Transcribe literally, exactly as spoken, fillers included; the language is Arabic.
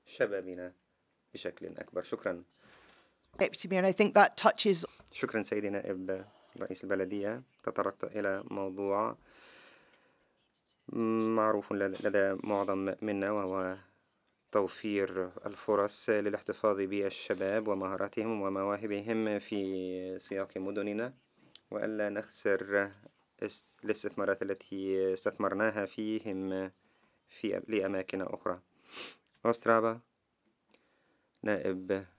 شبابنا بشكل أكبر. شكرا. And I think that touches. شكرا سيدي نائب رئيس البلدية. تطرقت إلى موضوع معروف لدى معظم منا، وهو توفير الفرص للاحتفاظ بالشباب ومهاراتهم ومواهبهم في سياق مدننا، وألا نخسر الاستثمارات التي استثمرناها فيهم في لأماكن أخرى. أسترابا نائب